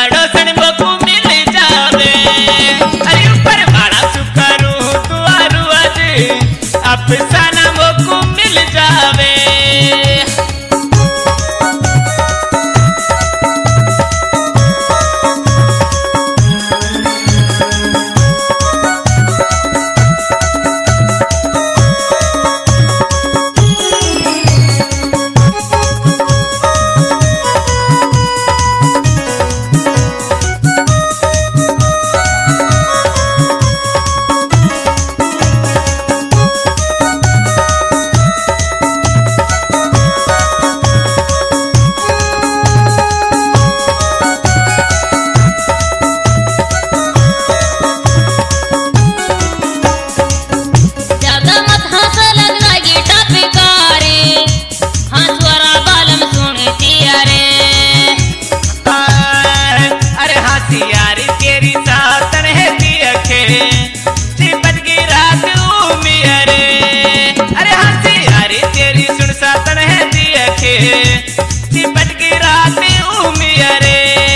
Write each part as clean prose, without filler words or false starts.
पड़ोसन मोकू मिल जावे। अरे ऊपर भाड़ा सुकरू तुआरू आज अफसाना मोकू मिल जावे। चिपट की रात उमियरे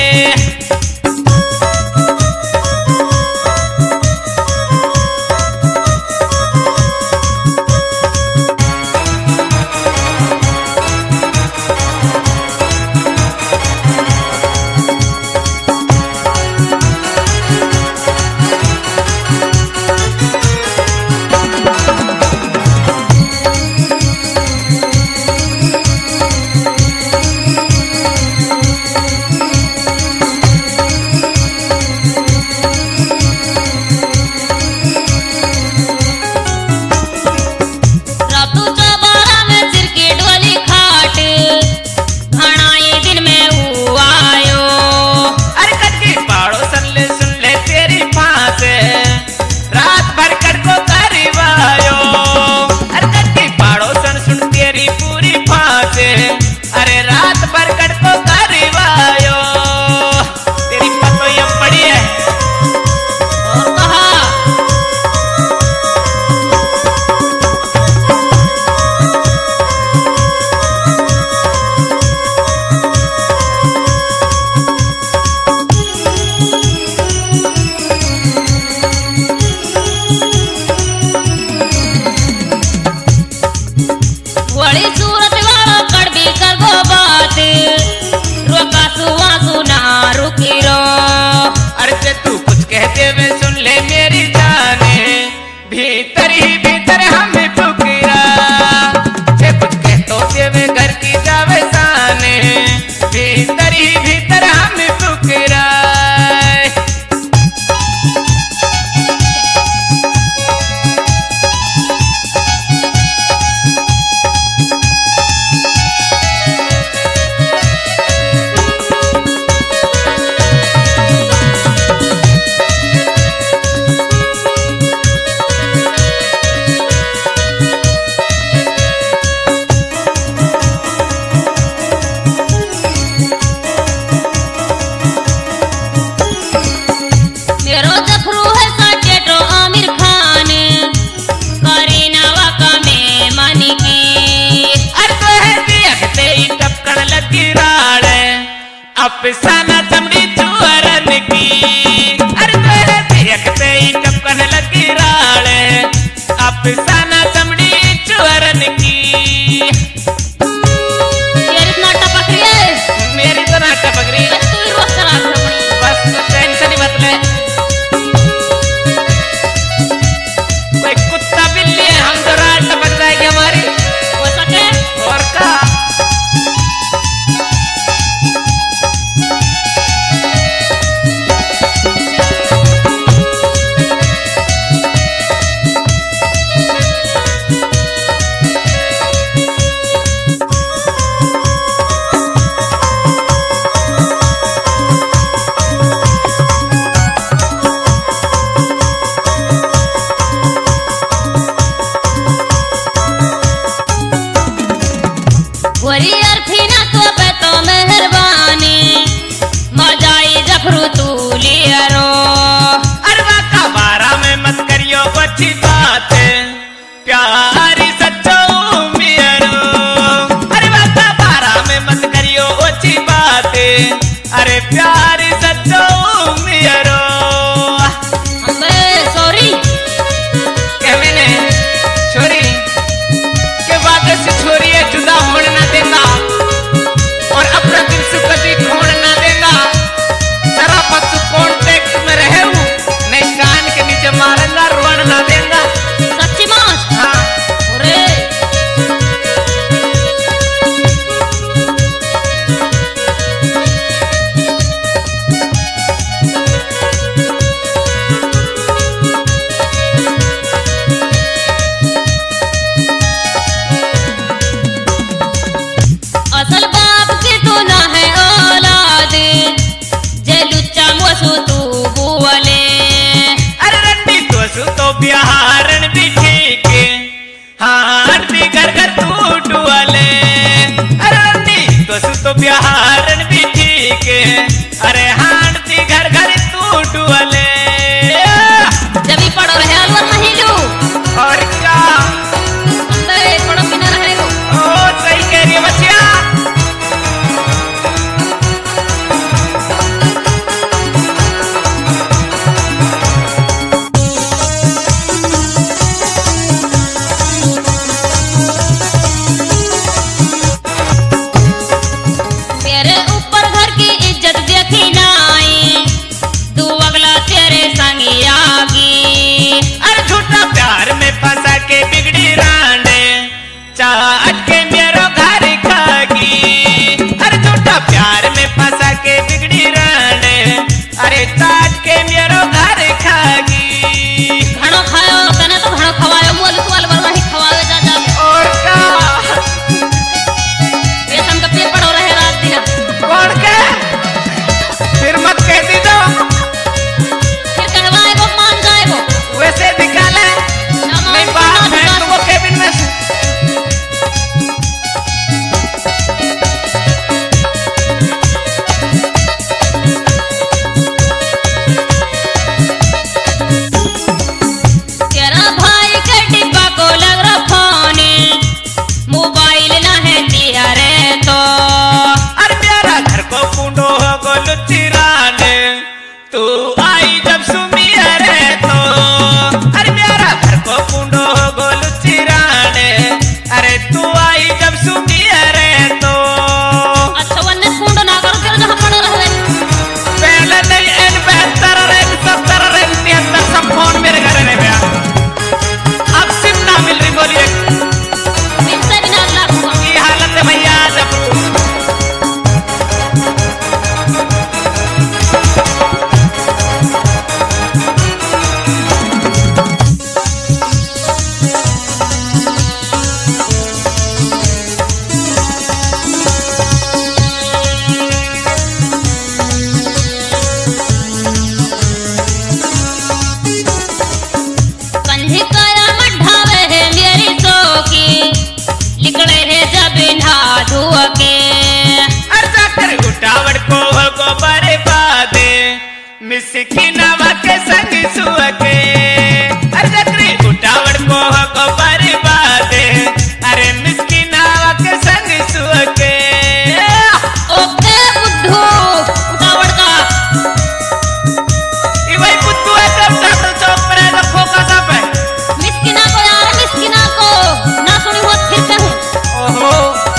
अरे रात भर कटको करीवायो। तेरी पतो ये पड़ी है और कहा बड़ी सूरत वाला कड़बी कर गो बात रोका सुआ सुना रुकी रो। अरे तू कुछ कहते हुए सुन ले मेरी जाने भीतर ही भीतर हमें फुकरा से कुछ कहतो हुए घर की जावे साने भीतर ही भीतर हमें फुकरा। अफसाना चमड़ी चुअरन की अरे तेरे देखते ही टपकन लगी राड़ अफसाना चमड़ी चुअरन की। तेरी इतना टपक रही है मेरी तो ना टपक रही है तू ही रोज करा बस टेंशन ही मत ले। कोई कुत्ता बिल्ली है हम तो रात टपक जाएगी हमारी हो सके और का अच्छी बात प्यारी सच्चो मियरो। अरे बात बारा में मत करियो अच्छी बात अरे प्यारी सच्चो के अरे हांडती घर घर तू डुअले जब ही पड़ो रहे अलवर नहीं लू और क्या अंदर पड़ो बिना रहे लो ओ सही कह रही है बच्चिया तेरे ऊपर घर की इज्जत देखी नाई तू अगला तेरे संगी आगी अरे झूठा प्यार में फंसा के बिगड़ी रांडे चाट के मेरो घर खागी अरे झूठा प्यार में फंसा के बिगड़ी रांडे अरे चाट के मेरो घर खागी घणो खायो तने तो घणो खवायो मोल तू अलवर वही खवावे जा जा और का रेशम का पेड़ पड़ो रहे रात दिन कौन के फिर मत कह दी दो फिर कहवाए वो मान जाए वो वैसे निकाले ना मान नहीं तो बात ना है दुकान तो वो केबिन में तेरा भाई के डिब्बा को लग रहा फोन मोबाइल ना है दिया रे तो अरे मेरा घर को कुंडो हो गो लुच्ची राने तू आई जब सुमी रे तो अरे मेरा घर को कुंडो हो गो लुच्ची राने अरे तू आई जब सुमी रे तो अच्छा वन्ने कुंड ना करो फिर जहाँ पड़े रहे पहले नहीं एन 72 रे 70 रे 73 सब फोन मेरे घर में गया अब सिम ना मिल रही बोलिए इससे भी ना लाख हुआ की हालत है भैया जब कंधी काया मढ़ावे है मेरी सोकी लिकड़े है जब ना धुआ के अर्जा कर उठावट को हो बर्बादे मिसकिनवा के संग सुअके अर्जा कर उठावट को हो बर्बादे अरे मिसकिनवा के संग सुअके ओके बुद्धू उठावड़ का ई भाई पुत्तू है तब डॉक्टर चौक पर है तो खोका सब है मिस्किना को यार मिस्किना को ना सुनी हो फिर कहूँ ओहो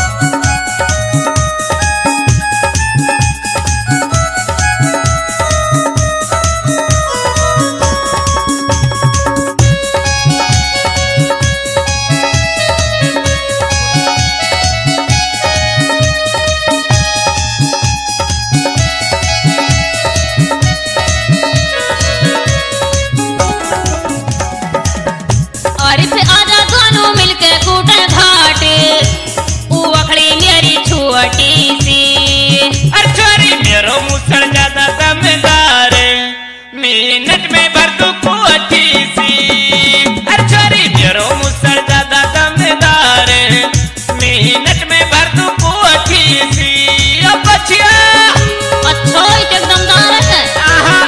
और इसे आजा दोनों मिलके कूटे घाटे उखड़ी मेरी छोटी सी अरे छोरी मेरो मुसड़ ज्यादा दमदार मिनट में भर दू कुटी सी अरे छोरी मेरो मुसड़ ज्यादा दमदार मिनट में भर दू कुटी सी अब बचिया अच्छो एकदम दार है आहा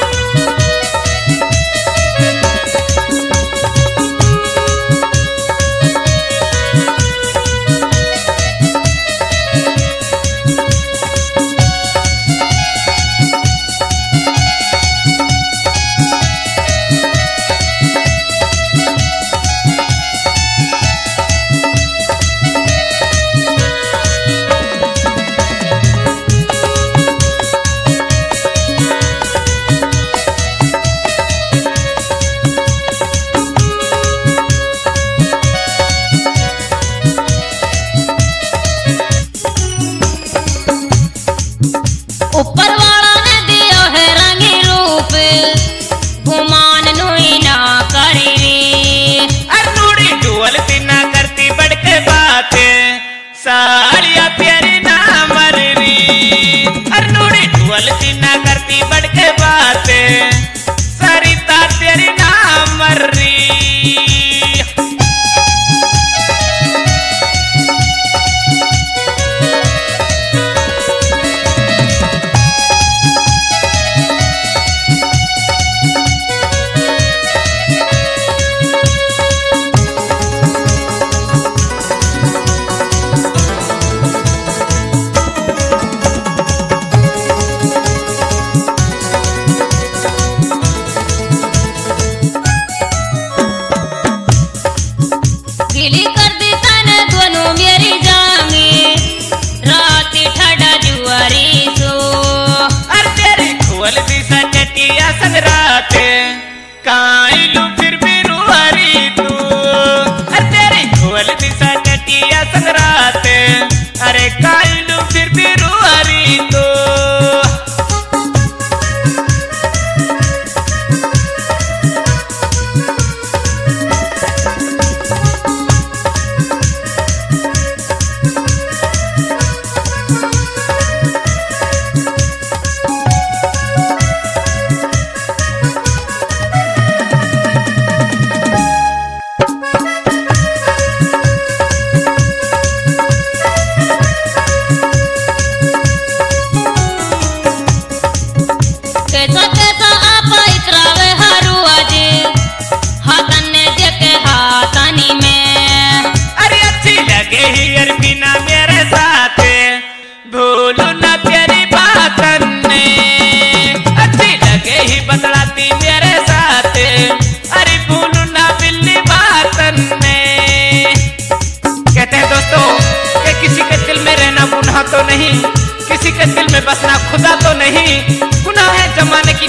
ऊपर वाला ने दियो है रंगी रूप घुमान नुई ना करी री अनूड़ी डुअल बिना करती बढ़ के बातें साड़िया प्यारी ना मर रही अनूड़ी डुअल बिना करती बढ़ के बातें सरिता तेरी ना मर रही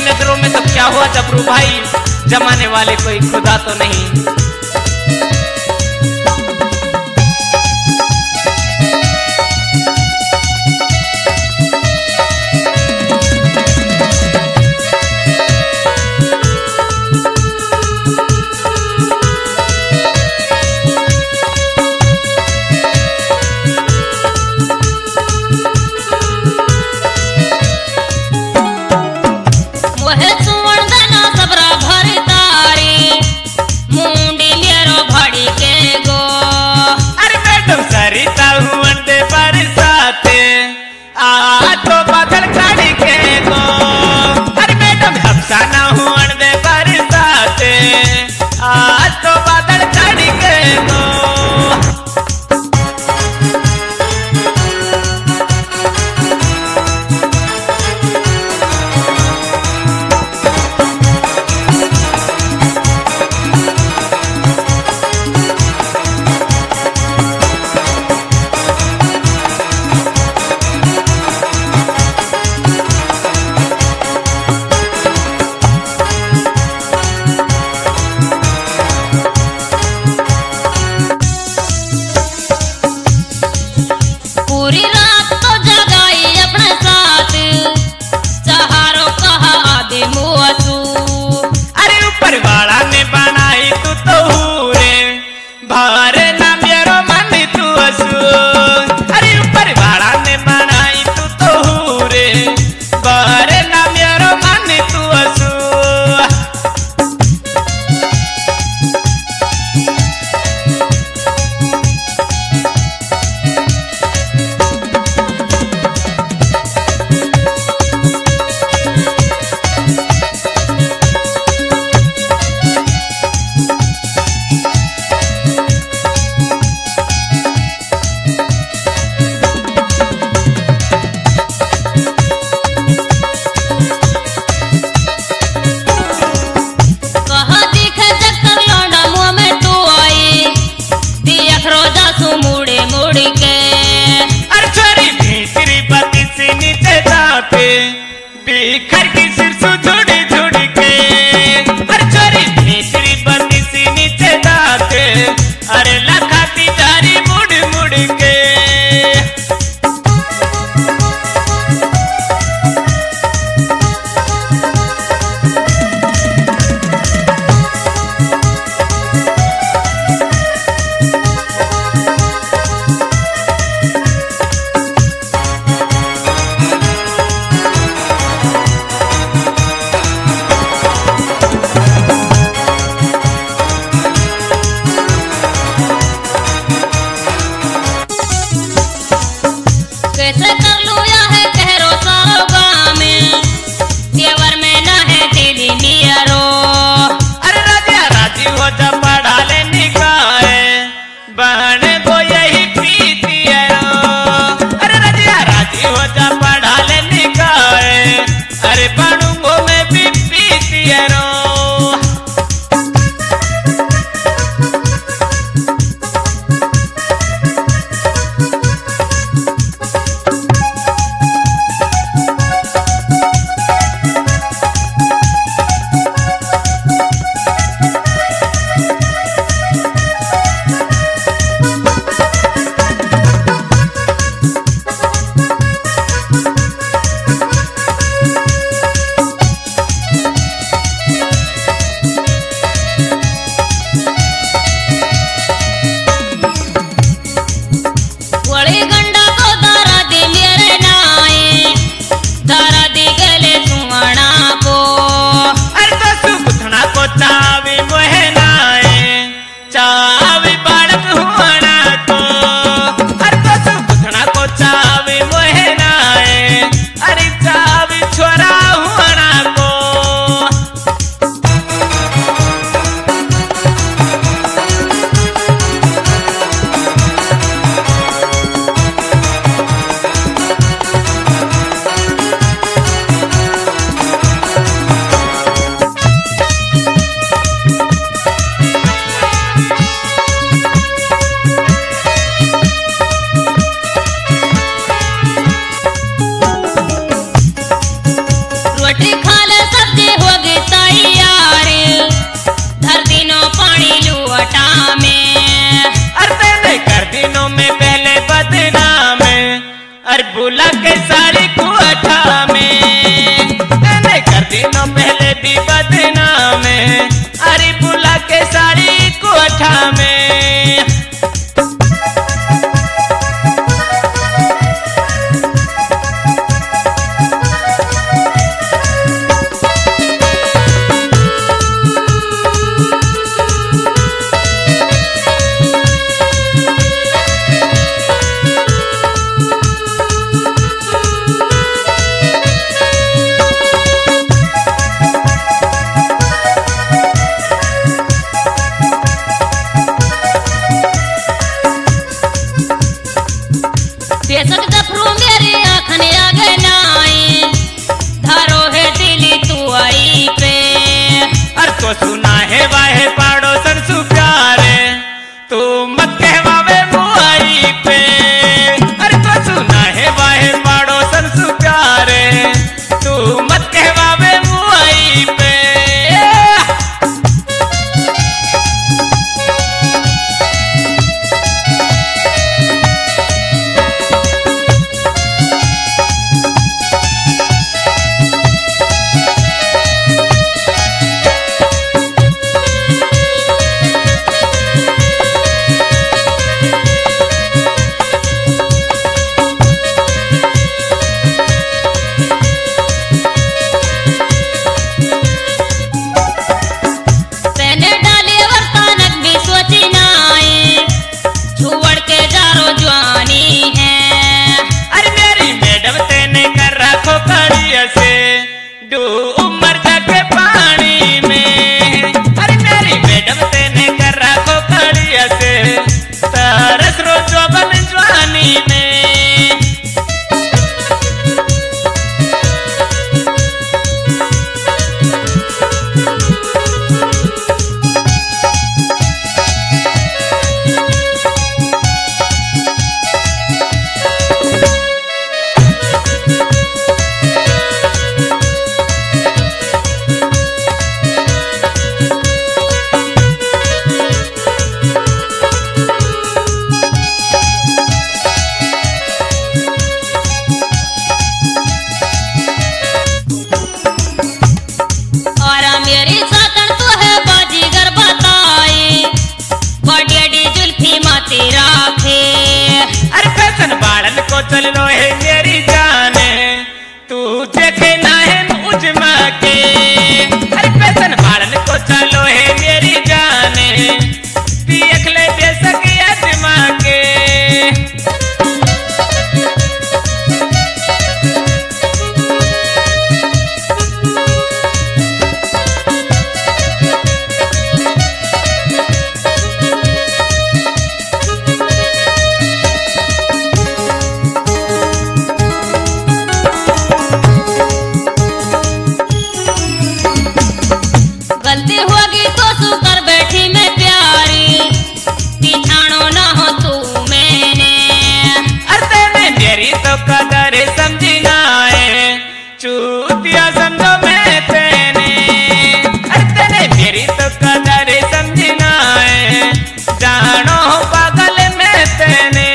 नजरों में तो क्या हुआ जबरू भाई, जमाने वाले कोई खुदा तो नहीं। वह सुवर्ण दाना सबरा भर तारे, मुंडी सुना है वाहे पाड़ोसन सु प्यारे तू मत कहवावे मुआई पे। अरे तो सुना है वाहे पाड़ोसन सु प्यारे तू मत कहवावे मुआई पे। तेने डाले वर्तानक भी सोची नाए छुवड़ के जारो जवानी है। अरे मेरी मैडम तेने कर रखो कड़िया से डू उमर जाके पानी में। अरे मेरी मैडम तेने कर रखो कड़िया से तरस रोजो बन जवानी में। और मेरी सातन तो है बाजीगर बताए बड़ी जुल्फी माती राखे। अरे फैशन बाड़न को चल लो है मेरी जाने तू देखे ना है उजमा के। अरे फैशन बाड़न को चलो है मेरी जाने देख ले बेसक अजमा के। गलती होगी तो तू कर बैठी मैं प्यारी पिछाड़ो ना हो तू मैंने। अरे तेने मेरी तो कदर समझी ना है चूतिया समझो मैं तेने। अरे तेने मेरी तो कदर समझी ना है जानो पागल मैं तेने।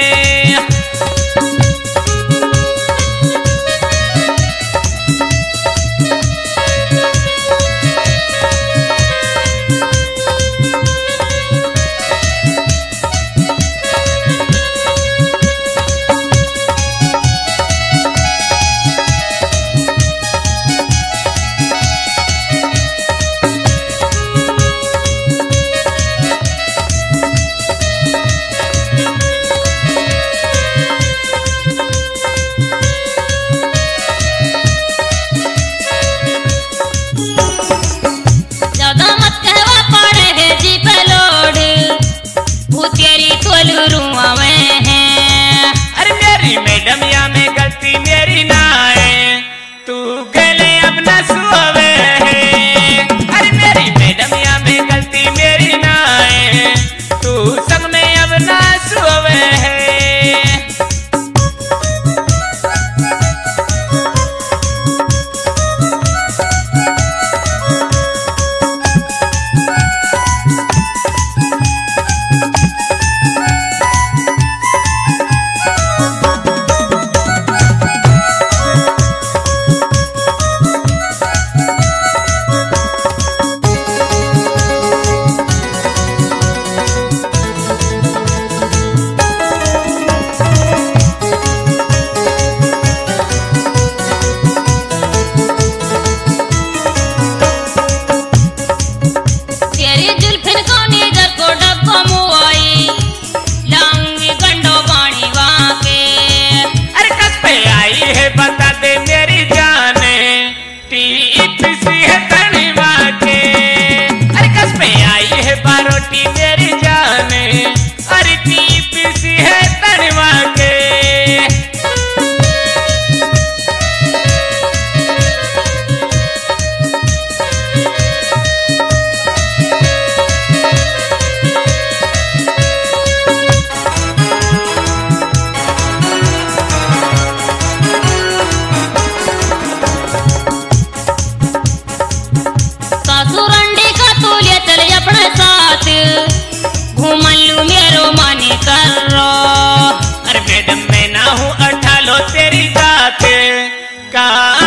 ज्यादा मत कहवा पड़े है जी पे लोड भूतेरी तोल रुआ में है। अरे मेरी मैडम या में गलती मेरी ना है तू गले अब न सुवे है। अरे मेरी मैडम या में गलती मेरी ना है तू संग में अब न सुवे है। कर रो। अरे मैडम मैं ना हूँ 18 तेरी जाते का